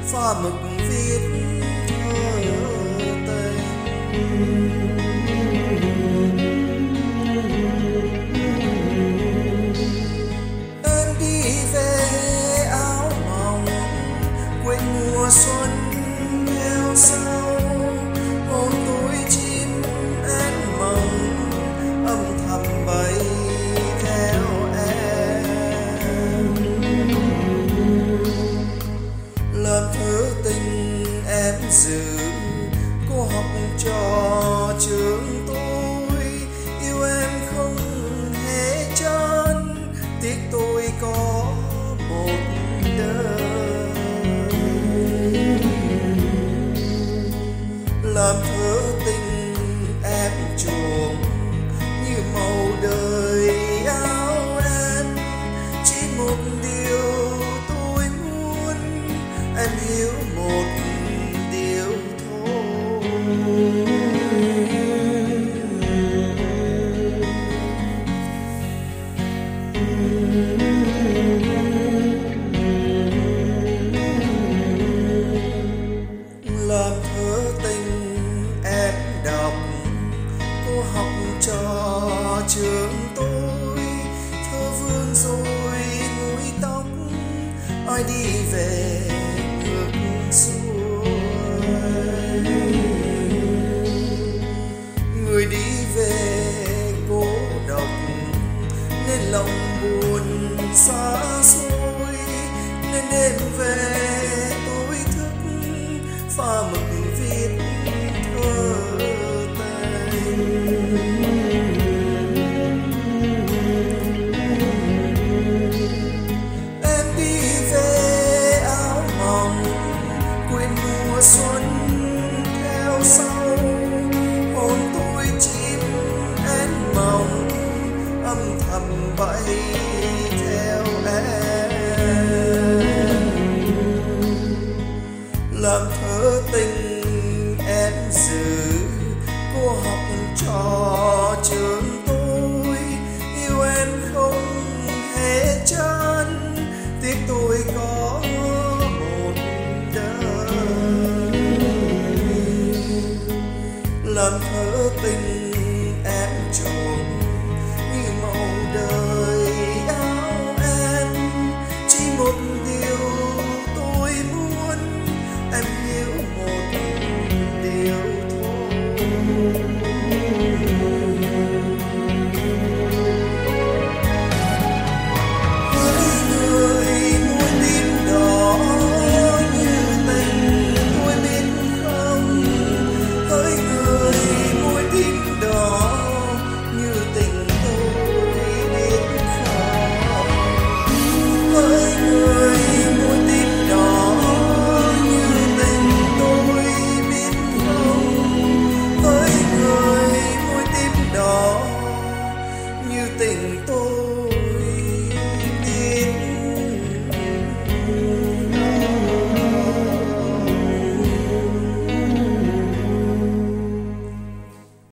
pha mực viết thơ tình. Em đi về áo mỏng quên mùa xuân theo sau, hồn tôi chim én mộng âm thầm bay theo em. Làm thơ tình em giữ cô học trò trường tôi, yêu em không hề chán, tiếc tôi có một đời. Làm thơ tình em chuộng như màu đời áo em, chỉ một điều tôi muốn em hiểu một điều thôi. Làm thơ tình em đọc cô học trò trường tôi, thơ vương rồi búi tóc ai đi về ngược xuôi. Người đi về cô độc nên lòng buồn xa xôi, nên đêm về tôi thức pha mực viết thơ tình. Em đi về áo mỏng quên mùa xuân theo sau, hồn tôi chim én mộng âm thầm bay theo em. Làm thơ tình em giữ cô học trò trường tôi, yêu em không hề chán, tiếc tôi có một đời. Làm thơ tình